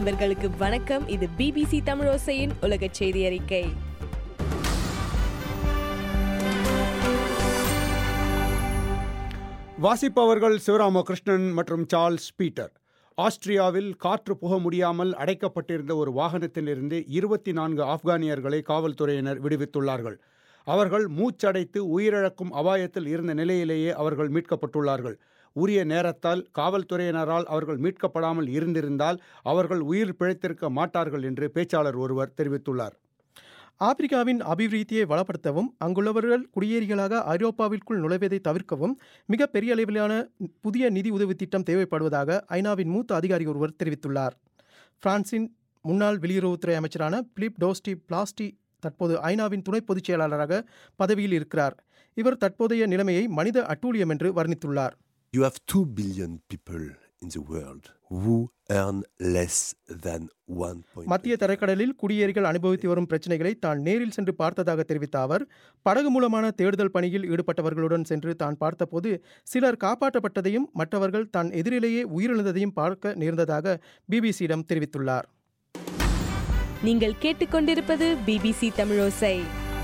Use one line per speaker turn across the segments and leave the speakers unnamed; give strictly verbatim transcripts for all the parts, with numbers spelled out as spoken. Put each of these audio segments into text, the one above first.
நண்பர்களுக்கு வணக்கம். இது பிபிசி தமிழோசையின் உலக செய்தி அறிக்கை.
வாசிப்பவர்கள் சிவராமகிருஷ்ணன் மற்றும் சார்ல்ஸ் பீட்டர். ஆஸ்திரியாவில் காற்று புக முடியாமல் அடைக்கப்பட்டிருந்த ஒரு வாகனத்திலிருந்து இருபத்தி நான்கு ஆப்கானியர்களை காவல்துறையினர் விடுவித்துள்ளார்கள். அவர்கள் மூச்சடைத்து உயிரிழக்கும் அபாயத்தில் இருந்த நிலையிலேயே அவர்கள் மீட்கப்பட்டுள்ளார்கள். உரிய நேரத்தால் காவல்துறையினரால் அவர்கள் மீட்கப்படாமல் இருந்திருந்தால் அவர்கள் உயிர் பிழைத்திருக்க மாட்டார்கள் என்று பேச்சாளர் ஒருவர் தெரிவித்துள்ளார்.
ஆப்பிரிக்காவின் அபிவிருத்தியை வளப்படுத்தவும் அங்குள்ளவர்கள் குடியேறிகளாக ஐரோப்பாவிற்குள் நுழைவதை தவிர்க்கவும் மிக பெரிய அளவிலான புதிய நிதி உதவி திட்டம் தேவைப்படுவதாக ஐநாவின் மூத்த அதிகாரி ஒருவர் தெரிவித்துள்ளார். பிரான்சின் முன்னாள் வெளியுறவுத்துறை அமைச்சரான பிலிப் டோஸ்டி பிளாஸ்டி தற்போது ஐநாவின் துணை பொதுச் செயலாளராக பதவியில் இருக்கிறார். இவர் தற்போதைய நிலைமையை மனித அட்டூழியம் என்று வர்ணித்துள்ளார்.
You have two billion people in the world who earn less than one point.
மத்திய தரைக்கடலில் குடியேறிகள் அனுபவித்து வரும் பிரச்சனைகளை தான் நேரில் சென்று பார்த்ததாக தெரிவித்த அவர், படகு மூலமான தேடுதல் பணியில் ஈடுபட்டவர்களுடன் சென்று தான் பார்த்தபோது சிலர் காப்பாற்றப்பட்டதையும் மற்றவர்கள் தான் எதிரிலேயே உயிரிழந்ததையும் பார்க்க நேர்ந்ததாக பிபிசியிடம் தெரிவித்துள்ளார்.
நீங்கள் கேட்டுக்கொண்டிருப்பது பிபிசி தமிழோசை.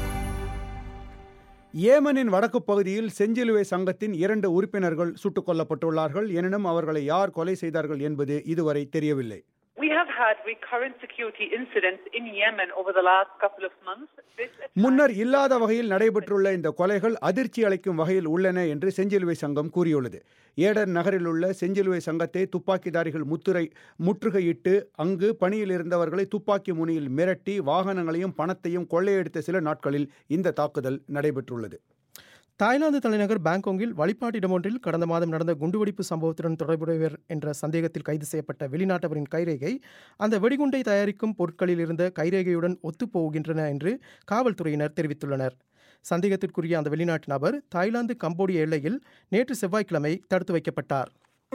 ஏமனின் வடக்கு பகுதியில் செஞ்சிலுவை சங்கத்தின் இரண்டு உறுப்பினர்கள் சுட்டுக் கொல்லப்பட்டுள்ளார்கள். எனினும் அவர்களை யார் கொலை செய்தார்கள் என்பது இதுவரை தெரியவில்லை.
We have had recurrent security incidents in Yemen over the last couple of months.
முன்னர் இல்லாத வகையில் நடைபெற்றுள்ள இந்த கொலைகள் அதிர்ச்சி அளிக்கும் வகையில் உள்ளன என்று செஞ்சிலுவை சங்கம் கூறியுள்ளது. ஏடர் நகரில் உள்ள செஞ்சிலுவை சங்கத்தை துப்பாக்கிதாரிகள் முற்றுகை முற்றுகையிட்டு அங்கு பணியில் இருந்தவர்களை துப்பாக்கி முனையில் மிரட்டி வாகனங்களையும் பணத்தையும் கொள்ளையடித்த சில நாட்களில் இந்த தாக்குதல் நடைபெற்றுள்ளது.
தாய்லாந்து தலைநகர் பாங்காங்கில் வழிபாட்டிடம் ஒன்றில் கடந்த மாதம் நடந்த குண்டுவெடிப்பு சம்பவத்துடன் தொடர்புடையவர் என்ற சந்தேகத்தில் கைது செய்யப்பட்ட வெளிநாட்டவரின் கைரேகை அந்த வெடிகுண்டை தயாரிக்கும் பொருட்களில் இருந்த கைரேகையுடன் ஒத்துப்போகின்றன என்று காவல்துறையினர் தெரிவித்துள்ளனர். சந்தேகத்திற்குரிய அந்த வெளிநாட்டு நபர் தாய்லாந்து கம்போடிய எல்லையில் நேற்று செவ்வாய்க்கிழமை தடுத்து வைக்கப்பட்டார்.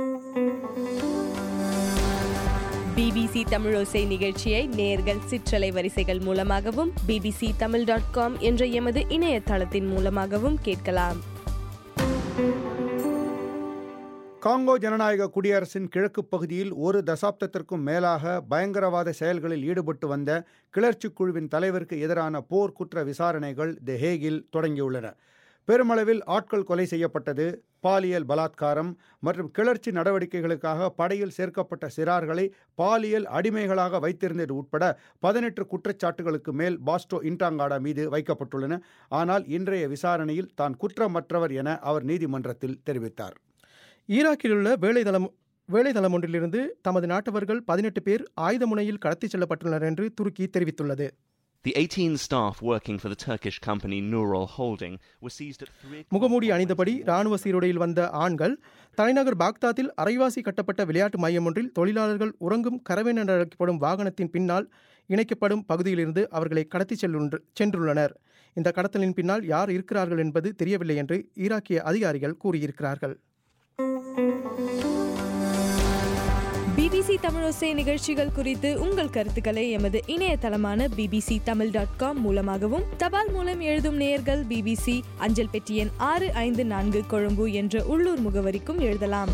பிபிசி தமிழோசை நிகழ்ச்சியை நேர்கள் சிற்றலை வரிசைகள் மூலமாகவும் பிபிசி தமிழ் டாட் காம் என்ற எமது இணையதளத்தின் மூலமாகவும் கேட்கலாம்.
காங்கோ ஜனநாயக குடியரசின் கிழக்கு பகுதியில் ஒரு தசாப்தத்திற்கும் மேலாக பயங்கரவாத செயல்களில் ஈடுபட்டு வந்த கிளர்ச்சி குழுவின் தலைவருக்கு எதிரான போர் குற்ற விசாரணைகள் தி ஹேகில் தொடங்கியுள்ளன. பெருமளவில் ஆட்கள் கொலை செய்யப்பட்டது, பாலியல் பலாத்காரம் மற்றும் கிளர்ச்சி நடவடிக்கைகளுக்காக படையில் சேர்க்கப்பட்ட சிறார்களை பாலியல் அடிமைகளாக வைத்திருந்தது உட்பட பதினெட்டு குற்றச்சாட்டுகளுக்கு மேல் பாஸ்டோ இன்டாங்காடா மீது வைக்கப்பட்டுள்ளன. ஆனால் இன்றைய விசாரணையில் தான் குற்றமற்றவர் என அவர் நீதிமன்றத்தில் தெரிவித்தார்.
ஈராக்கிலுள்ள வேலைதளம் வேலைதளம் ஒன்றிலிருந்து தமது நாட்டவர்கள் பதினெட்டு பேர் ஆயுத முனையில் கடத்திச் செல்லப்பட்டுள்ளனர் என்று துருக்கி தெரிவித்துள்ளது.
The eighteen staff working for the Turkish company Nural Holding were seized at three.
முகமூடி அணிந்தபடி ராணுவ சீருடையில் வந்த ஆண்கள் தலைநகர் பாக்தாத்தில் அரைவாசி கட்டப்பட்ட விளையாட்டு மையம் ஒன்றில் தொழிலாளர்கள் உறங்கும் கரவேன் என்று அழைக்கப்படும் வாகனத்தின் பின்னால் இணைக்கப்படும் பகுதியிலிருந்து அவர்களை கடத்தி சென்றுள்ளனர். இந்த கடத்தலின் பின்னால் யார் இருக்கிறார்கள் என்பது தெரியவில்லை என்று ஈராக்கிய அதிகாரிகள் கூறியிருக்கிறார்கள்.
பிபிசி தமிழோசை நிகழ்ச்சிகள் குறித்து உங்கள் கருத்துக்களை எமது இணையதளமான பிபிசி தமிழ் டாட் காம் மூலமாகவும் தபால் மூலம் எழுதும் நேயர்கள் பிபிசி அஞ்சல் பெட்டி எண் ஆறு ஐந்து நான்கு கொழும்பு என்ற உள்ளூர் முகவரிக்கும் எழுதலாம்.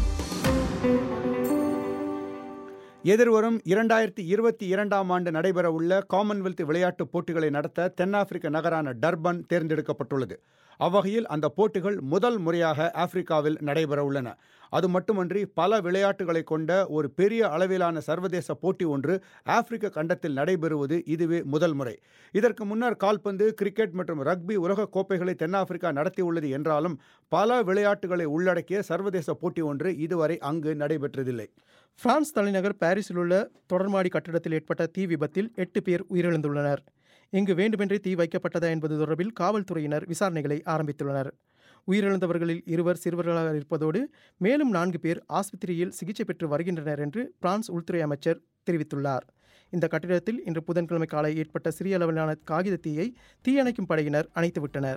எதிர்வரும் இரண்டாயிரத்தி இருபத்தி இரண்டாம் ஆண்டு நடைபெறவுள்ள காமன்வெல்த் விளையாட்டுப் போட்டிகளை நடத்த தென்னாப்பிரிக்க நகரான டர்பன் தேர்ந்தெடுக்கப்பட்டுள்ளது. அவ்வகையில் அந்த போட்டிகள் முதல் முறையாக ஆப்பிரிக்காவில் நடைபெறவுள்ளன. அது மட்டுமன்றி பல விளையாட்டுகளை கொண்ட ஒரு பெரிய அளவிலான சர்வதேச போட்டி ஒன்று ஆப்பிரிக்க கண்டத்தில் நடைபெறுவது இதுவே முதல் முறை. இதற்கு முன்னர் கால்பந்து, கிரிக்கெட் மற்றும் ரக்பி உலக கோப்பைகளை தென்னாப்பிரிக்கா நடத்தியுள்ளது என்றாலும் பல விளையாட்டுகளை உள்ளடக்கிய சர்வதேச போட்டி ஒன்று இதுவரை அங்கு நடைபெற்றதில்லை.
பிரான்ஸ் தலைநகர் பாரிஸில் உள்ள தொடர்மாடி கட்டிடத்தில் ஏற்பட்ட தீ விபத்தில் எட்டு பேர் உயிரிழந்துள்ளனர். இங்கு வேண்டுமென்றே தீ வைக்கப்பட்டதா என்பது தொடர்பில் காவல்துறையினர் விசாரணைகளை ஆரம்பித்துள்ளனர். உயிரிழந்தவர்களில் இருவர் சிறுவர்களாக இருப்பதோடு மேலும் நான்கு பேர் ஆஸ்பத்திரியில் சிகிச்சை பெற்று வருகின்றனர் என்று பிரான்ஸ் உள்துறை அமைச்சர் தெரிவித்துள்ளார். இந்த கட்டிடத்தில் இன்று புதன்கிழமை காலை ஏற்பட்ட சிறிய அளவிலான காகித தீயை தீயணைக்கும் படையினர் அணைத்துவிட்டனர்.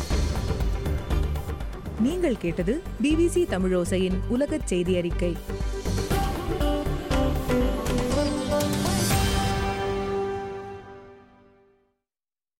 நீங்கள் கேட்டது பிபிசி தமிழோசையின் உலகச் செய்தி அறிக்கை.